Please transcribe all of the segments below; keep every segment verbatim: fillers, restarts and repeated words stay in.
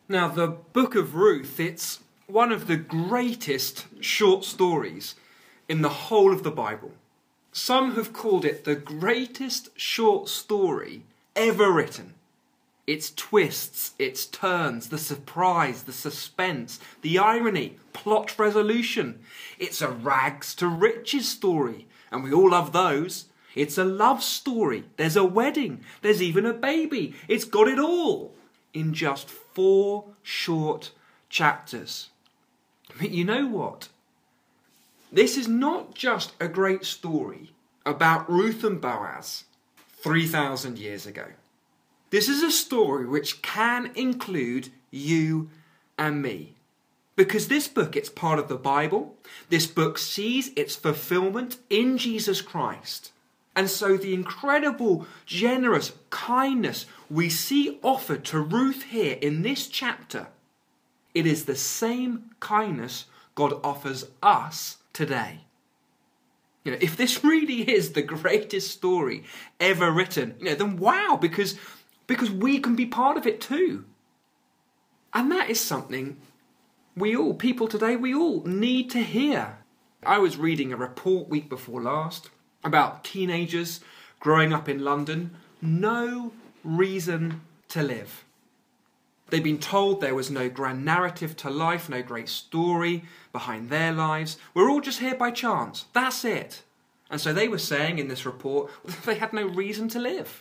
Now, the book of Ruth, it's one of the greatest short stories in the whole of the Bible. Some have called it the greatest short story ever written. Its twists, its turns, the surprise, the suspense, the irony, plot resolution. It's a rags to riches story, and we all love those. It's a love story. There's a wedding. There's even a baby. It's got it all in just four short chapters. But you know what? This is not just a great story about Ruth and Boaz three thousand years ago. This is a story which can include you and me. Because this book, it's part of the Bible. This book sees its fulfillment in Jesus Christ. And so the incredible, generous kindness we see offered to Ruth here in this chapter, it is the same kindness God offers us today. You know, if this really is the greatest story ever written, you know, then wow, because, because we can be part of it too. And that is something we all, people today, we all need to hear. I was reading a report week before last about teenagers growing up in London. No reason to live. They'd been told there was no grand narrative to life, no great story behind their lives. We're all just here by chance. That's it. And so they were saying in this report they had no reason to live.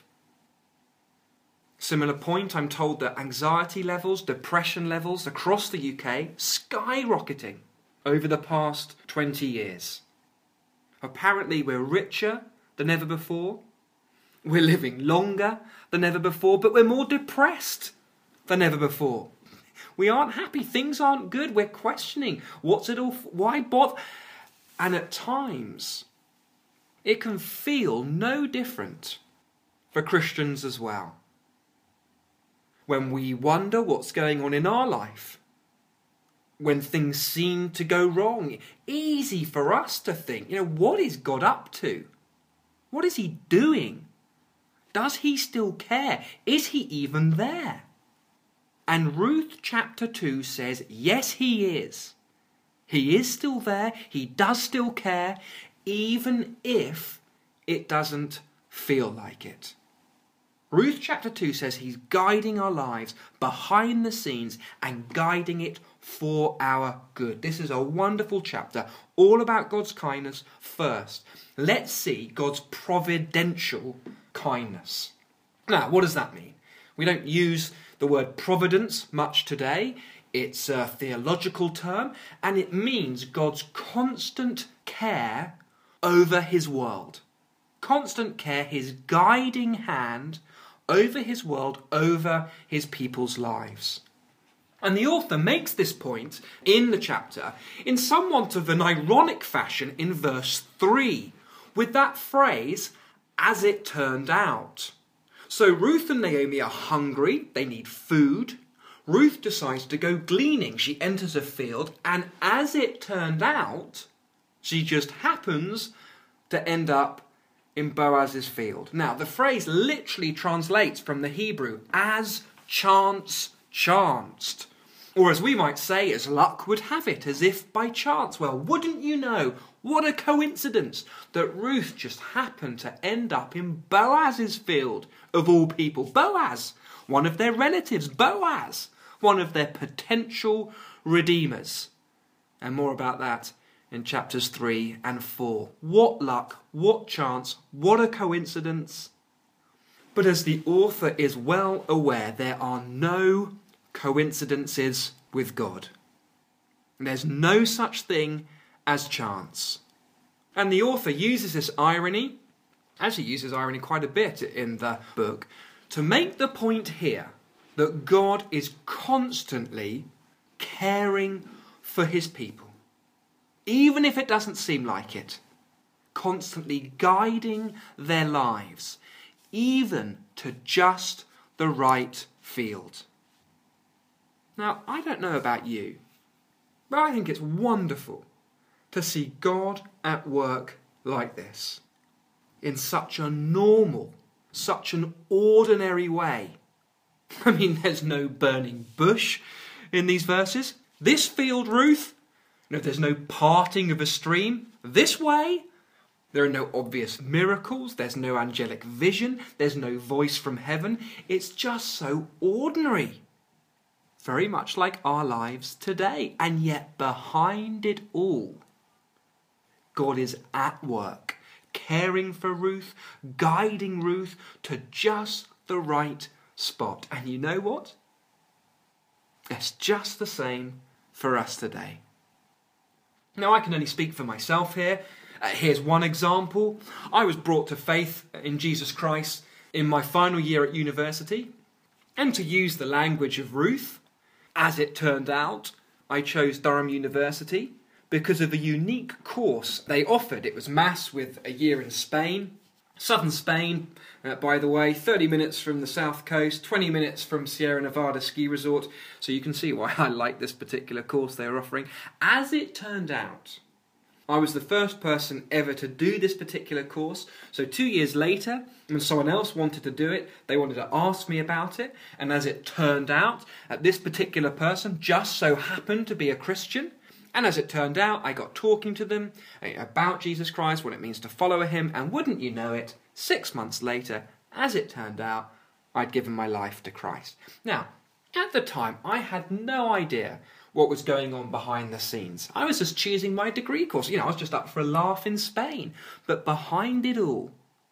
Similar point, I'm told that anxiety levels, depression levels across the U K skyrocketing over the past twenty years. Apparently we're richer than ever before. We're living longer than ever before, but we're more depressed than ever before. We aren't happy. Things aren't good. We're questioning. What's it all for? Why bother? And at times, it can feel no different for Christians as well. When we wonder what's going on in our life, when things seem to go wrong, easy for us to think, you know, what is God up to? What is he doing? Does he still care? Is he even there? And Ruth chapter two says, yes, he is. He is still there. He does still care, even if it doesn't feel like it. Ruth chapter two says he's guiding our lives behind the scenes and guiding it for our good. This is a wonderful chapter, all about God's kindness. First, let's see God's providential kindness. Now, what does that mean? We don't use the word providence much today. It's a theological term, and it means God's constant care over his world. Constant care, his guiding hand over his world, over his people's lives. And the author makes this point in the chapter in somewhat of an ironic fashion in verse three, with that phrase, as it turned out. So Ruth and Naomi are hungry, they need food. Ruth decides to go gleaning. She enters a field, and as it turned out, she just happens to end up in Boaz's field. Now, the phrase literally translates from the Hebrew as chance chanced. Or as we might say, as luck would have it, as if by chance. Well, wouldn't you know, what a coincidence that Ruth just happened to end up in Boaz's field, of all people. Boaz, one of their relatives. Boaz, one of their potential redeemers. And more about that in chapters three and four. What luck, what chance, what a coincidence. But as the author is well aware, there are no coincidences with God. There's no such thing as chance. And the author uses this irony, actually uses irony quite a bit in the book, to make the point here that God is constantly caring for his people. Even if it doesn't seem like it, constantly guiding their lives, even to just the right field. Now, I don't know about you, but I think it's wonderful to see God at work like this, in such a normal, such an ordinary way, I mean, there's no burning bush in these verses. This field, Ruth, no, there's no parting of a stream. This way, there are no obvious miracles. There's no angelic vision. There's no voice from heaven. It's just so ordinary. Very much like our lives today. And yet behind it all, God is at work, caring for Ruth, guiding Ruth to just the right spot. And you know what? It's just the same for us today. Now, I can only speak for myself here. Uh, here's one example. I was brought to faith in Jesus Christ in my final year at university. And to use the language of Ruth, as it turned out, I chose Durham University because of a unique course they offered. It was maths with a year in Spain. Southern Spain, uh, by the way, thirty minutes from the south coast, twenty minutes from Sierra Nevada ski resort. So you can see why I like this particular course they were offering. As it turned out, I was the first person ever to do this particular course. So two years later, when someone else wanted to do it, they wanted to ask me about it. And as it turned out, uh, this particular person just so happened to be a Christian. And as it turned out, I got talking to them about Jesus Christ, what it means to follow him, and wouldn't you know it, six months later, as it turned out, I'd given my life to Christ. Now, at the time, I had no idea what was going on behind the scenes. I was just choosing my degree course. You know, I was just up for a laugh in Spain. But behind it all,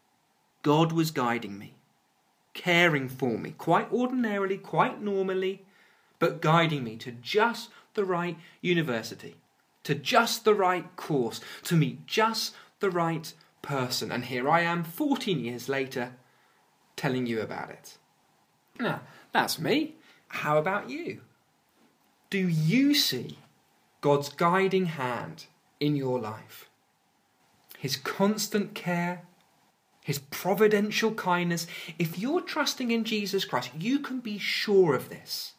God was guiding me, caring for me, quite ordinarily, quite normally, but guiding me to just the right university, to just the right course, to meet just the right person. And here I am, fourteen years later, telling you about it. Now, that's me. How about you? Do you see God's guiding hand in your life? His constant care, his providential kindness. If you're trusting in Jesus Christ, you can be sure of this.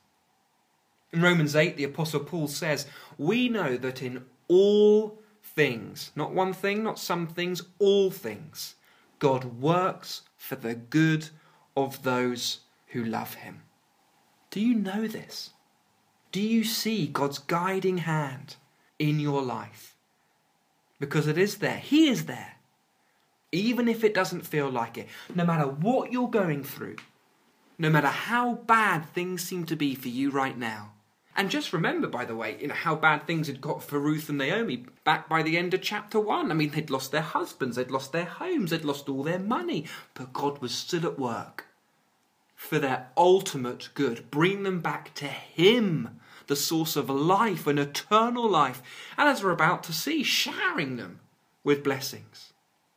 In Romans eight, the Apostle Paul says, we know that in all things, not one thing, not some things, all things, God works for the good of those who love him. Do you know this? Do you see God's guiding hand in your life? Because it is there. He is there. Even if it doesn't feel like it. No matter what you're going through. No matter how bad things seem to be for you right now. And just remember, by the way, you know, how bad things had got for Ruth and Naomi back by the end of chapter one. I mean, they'd lost their husbands, they'd lost their homes, they'd lost all their money. But God was still at work for their ultimate good. Bring them back to him, the source of life and eternal life. And as we're about to see, showering them with blessings.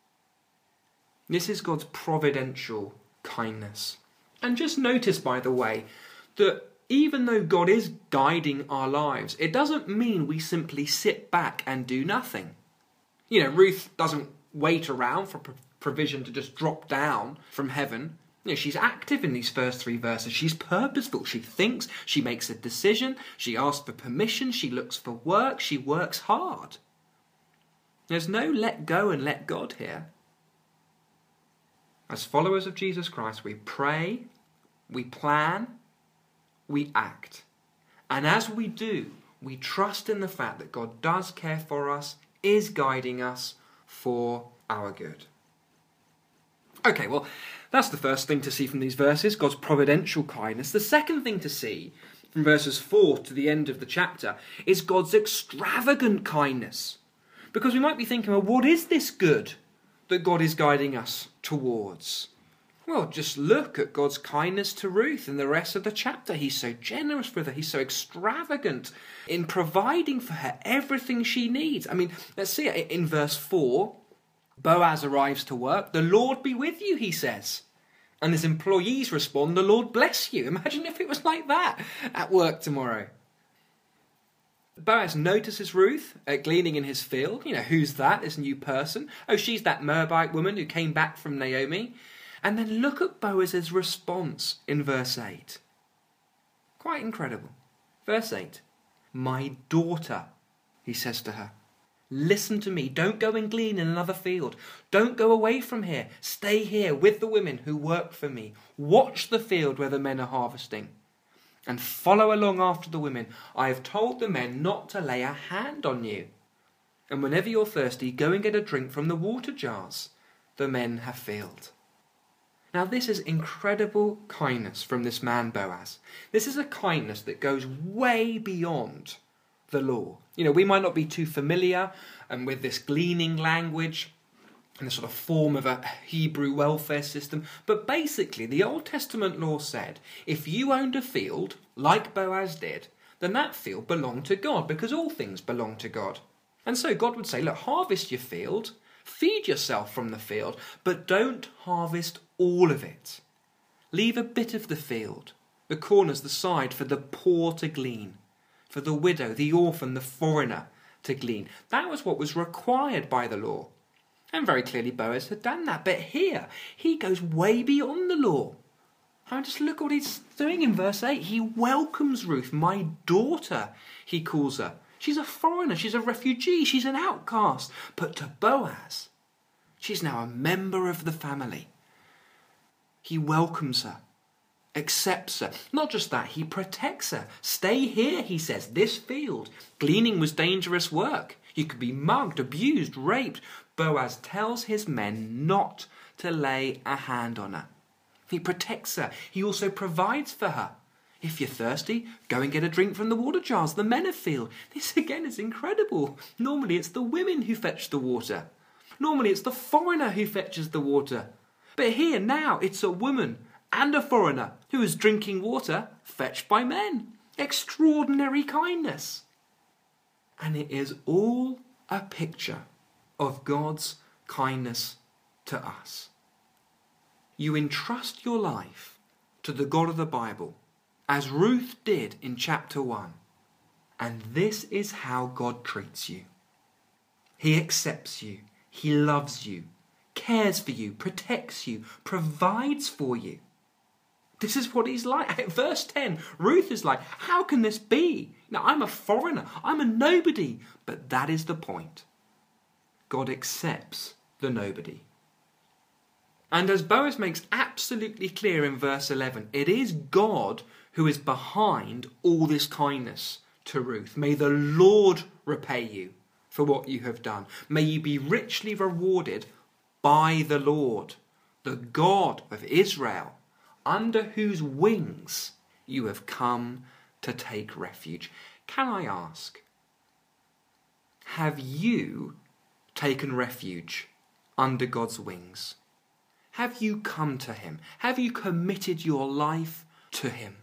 This is God's providential kindness. And just notice, by the way, that even though God is guiding our lives, it doesn't mean we simply sit back and do nothing. You know, Ruth doesn't wait around for provision to just drop down from heaven. You know, she's active in these first three verses. She's purposeful. She thinks, she makes a decision, she asks for permission, she looks for work, she works hard. There's no let go and let God here. As followers of Jesus Christ, we pray, we plan, we act. And as we do, we trust in the fact that God does care for us, is guiding us for our good. Okay, well, that's the first thing to see from these verses, God's providential kindness. The second thing to see from verses four to the end of the chapter is God's extravagant kindness. Because we might be thinking, well, what is this good that God is guiding us towards? Well, just look at God's kindness to Ruth in the rest of the chapter. He's so generous with her. He's so extravagant in providing for her everything she needs. I mean, let's see it in verse four. Boaz arrives to work. The Lord be with you, he says. And his employees respond, the Lord bless you. Imagine if it was like that at work tomorrow. Boaz notices Ruth uh, gleaning in his field. You know, who's that, this new person? Oh, she's that Moabite woman who came back from Naomi. And then look at Boaz's response in verse eight. Quite incredible. Verse eight. My daughter, he says to her. Listen to me. Don't go and glean in another field. Don't go away from here. Stay here with the women who work for me. Watch the field where the men are harvesting. And follow along after the women. I have told the men not to lay a hand on you. And whenever you're thirsty, go and get a drink from the water jars the men have filled. Now this is incredible kindness from this man Boaz. This is a kindness that goes way beyond the law. You know, we might not be too familiar um, with this gleaning language and the sort of form of a Hebrew welfare system, but basically the Old Testament law said if you owned a field, like Boaz did, then that field belonged to God, because all things belong to God. And so God would say, look, harvest your field, feed yourself from the field, but don't harvest all of it. Leave a bit of the field, the corners, the side, for the poor to glean, for the widow, the orphan, the foreigner to glean. That was what was required by the law. And very clearly Boaz had done that. But here, he goes way beyond the law. I mean, just look what he's doing in verse eight. He welcomes Ruth, my daughter, he calls her. She's a foreigner, she's a refugee, she's an outcast. But to Boaz, she's now a member of the family. He welcomes her, accepts her. Not just that, he protects her. Stay here, he says, this field. Gleaning was dangerous work. You could be mugged, abused, raped. Boaz tells his men not to lay a hand on her. He protects her. He also provides for her. If you're thirsty, go and get a drink from the water jars the men have filled. This again is incredible. Normally it's the women who fetch the water. Normally it's the foreigner who fetches the water. But here now it's a woman and a foreigner who is drinking water fetched by men. Extraordinary kindness. And it is all a picture of God's kindness to us. You entrust your life to the God of the Bible, as Ruth did in chapter one. And this is how God treats you. He accepts you. He loves you, cares for you, protects you, provides for you. This is what he's like. At verse ten, Ruth is like, how can this be? Now, I'm a foreigner. I'm a nobody. But that is the point. God accepts the nobody. And as Boaz makes absolutely clear in verse eleven, it is God who is behind all this kindness to Ruth. May the Lord repay you for what you have done. May you be richly rewarded by the Lord, the God of Israel, under whose wings you have come to take refuge. Can I ask, have you taken refuge under God's wings? Have you come to him? Have you committed your life to him?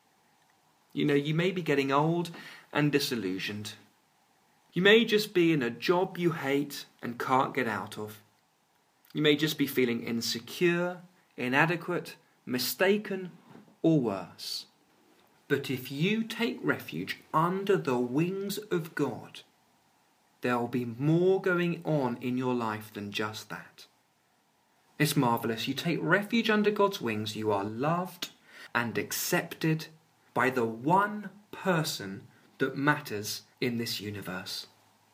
You know, you may be getting old and disillusioned. You may just be in a job you hate and can't get out of. You may just be feeling insecure, inadequate, mistaken, or worse. But if you take refuge under the wings of God, there will be more going on in your life than just that. It's marvellous. You take refuge under God's wings, you are loved and accepted by the one person that matters in this universe.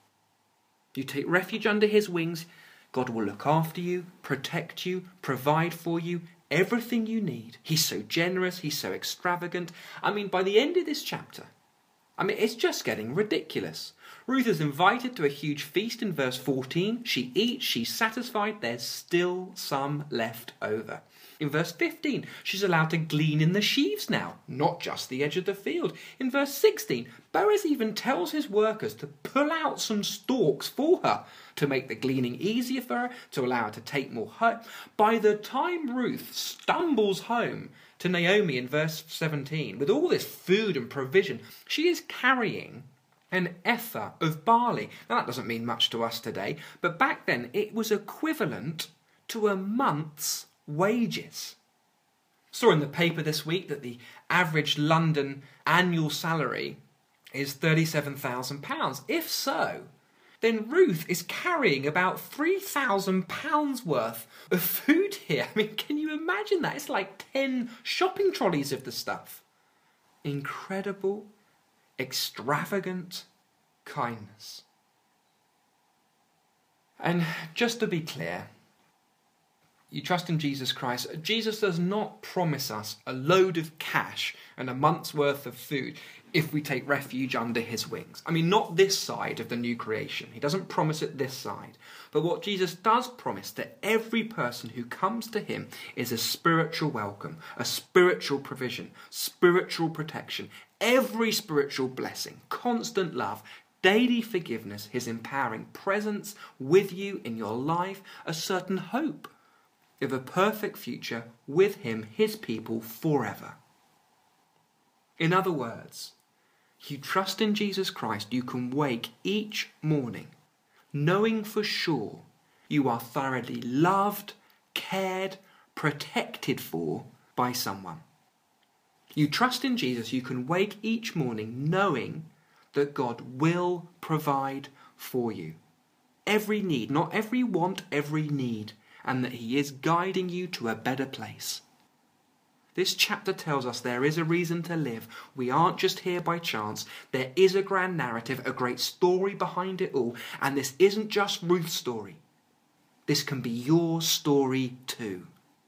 You take refuge under his wings, God will look after you, protect you, provide for you, everything you need. He's so generous, he's so extravagant. I mean, by the end of this chapter, I mean, it's just getting ridiculous. Ruth is invited to a huge feast in verse fourteen. She eats, she's satisfied, there's still some left over. In verse fifteen, she's allowed to glean in the sheaves now, not just the edge of the field. In verse sixteen, Boaz even tells his workers to pull out some stalks for her to make the gleaning easier for her, to allow her to take more home. By the time Ruth stumbles home to Naomi in verse seventeen, with all this food and provision, she is carrying an ephah of barley. Now that doesn't mean much to us today, but back then it was equivalent to a month's wages. Saw in the paper this week that the average London annual salary is thirty-seven thousand pounds. If so, then Ruth is carrying about three thousand pounds worth of food here. I mean, can you imagine that? It's like ten shopping trolleys of the stuff. Incredible, extravagant kindness. And just to be clear, you trust in Jesus Christ. Jesus does not promise us a load of cash and a month's worth of food if we take refuge under his wings. I mean, not this side of the new creation. He doesn't promise it this side. But what Jesus does promise to every person who comes to him is a spiritual welcome, a spiritual provision, spiritual protection, every spiritual blessing, constant love, daily forgiveness, his empowering presence with you in your life, a certain hope of a perfect future with him, his people, forever. In other words, you trust in Jesus Christ, you can wake each morning knowing for sure you are thoroughly loved, cared, protected for by someone. You trust in Jesus, you can wake each morning knowing that God will provide for you. Every need, not every want, every need, and that he is guiding you to a better place. This chapter tells us there is a reason to live. We aren't just here by chance. There is a grand narrative, a great story behind it all, and this isn't just Ruth's story. This can be your story too.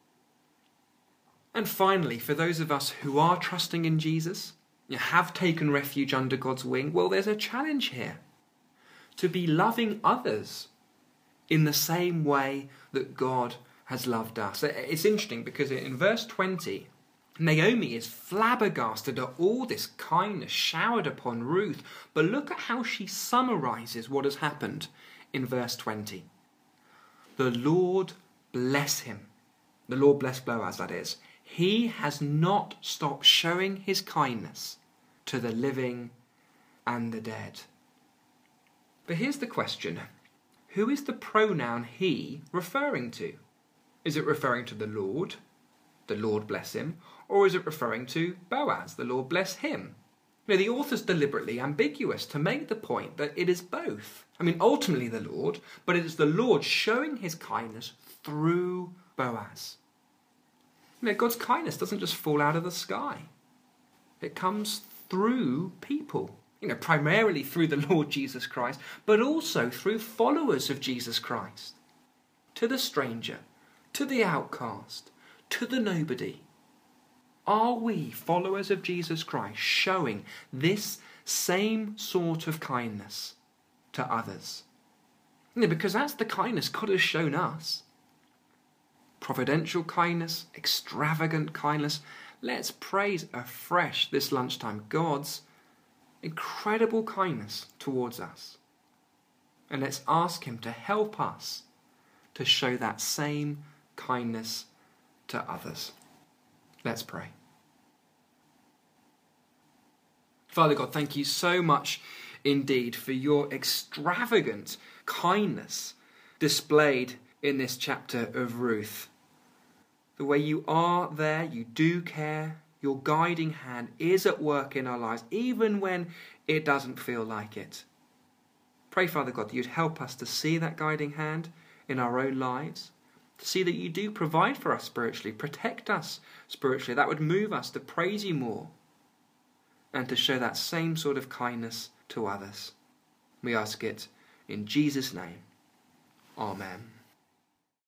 And finally, for those of us who are trusting in Jesus, have taken refuge under God's wing, well, there's a challenge here. To be loving others in the same way that God has loved us. It's interesting because in verse twenty, Naomi is flabbergasted at all this kindness showered upon Ruth. But look at how she summarises what has happened in verse twenty. The Lord bless him. The Lord bless Boaz, that is. He has not stopped showing his kindness to the living and the dead. But here's the question. Who is the pronoun he referring to? Is it referring to the Lord, the Lord bless him, or is it referring to Boaz, the Lord bless him? Now, the author's deliberately ambiguous to make the point that it is both. I mean, ultimately the Lord, but it is the Lord showing his kindness through Boaz. You know, God's kindness doesn't just fall out of the sky. It comes through people. You know, primarily through the Lord Jesus Christ, but also through followers of Jesus Christ. To the stranger, to the outcast, to the nobody. Are we followers of Jesus Christ showing this same sort of kindness to others? You know, because that's the kindness God has shown us. Providential kindness, extravagant kindness. Let's praise afresh this lunchtime God's incredible kindness towards us. And let's ask him to help us to show that same kindness to others. Let's pray. Father God, thank you so much indeed for your extravagant kindness displayed in this chapter of Ruth. The way you are there, you do care. Your guiding hand is at work in our lives, even when it doesn't feel like it. Pray, Father God, that you'd help us to see that guiding hand in our own lives, to see that you do provide for us spiritually, protect us spiritually. That would move us to praise you more and to show that same sort of kindness to others. We ask it in Jesus' name. Amen.